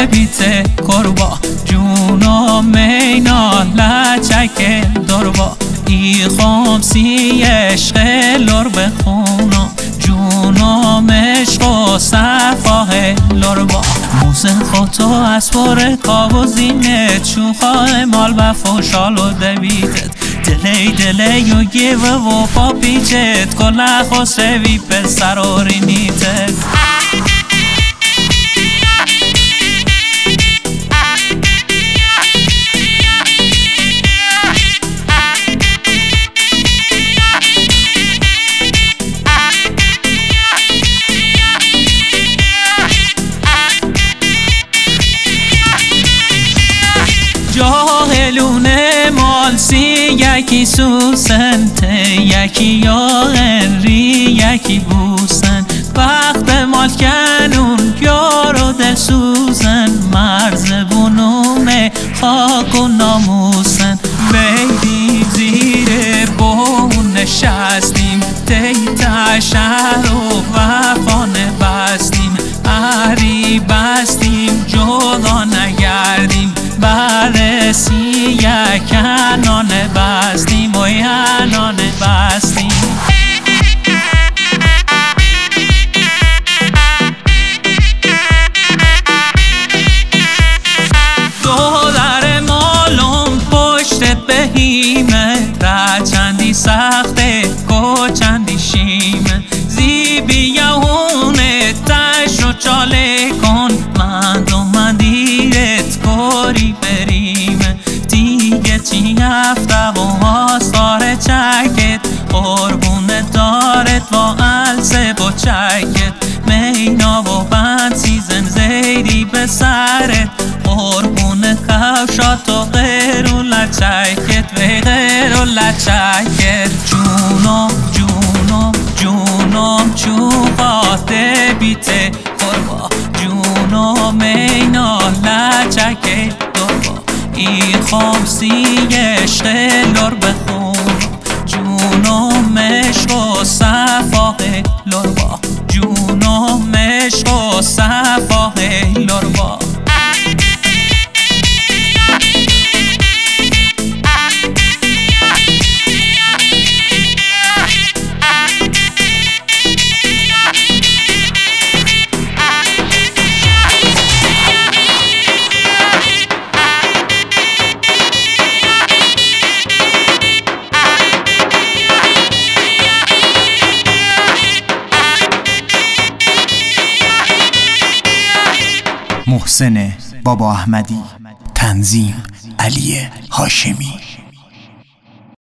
بیته کربا جونا مینا لچک دربا ای خمسی عشق لر بخونا جونا مشق و صفاه لربا موزن خطو از پر کاب و زینت شوخا مال و فوشال و دویدت دلی و گیوه و پا پیچت کلا خسروی پسر و رینیتت جاهلونه مالسی یکی سوسنت یکی یا هنری یکی بوسن وقت مال کنون یار و دل سوزن مرز بونونه خاک و ناموسن بیدیم زیر بون نشستیم دیتا شهر و وفانه بستیم عری بستیم جدا نگردیم برسی یک انانه بستیم و انانه بستیم دولار مالم پشت بهیمه را چندی سخته کو چندی شیمه زیبی یهونه تش و چاله کن من دیرت کاری بریمه دیگه چی هفته و آثار چکت قربون دارت با السه با چکت مینا و بند سیزن زیدی به سرت قربون کفشات و غیر و لچکت و غیر و لچکت جونم چوبات بیته کربا جونم مینا لچک دربا ای خمسی عشق لر بخون جونم عشق و صفاه لربا جونم عشق و صفاه لربا محسن بابا احمدی، تنظیم علی هاشمی.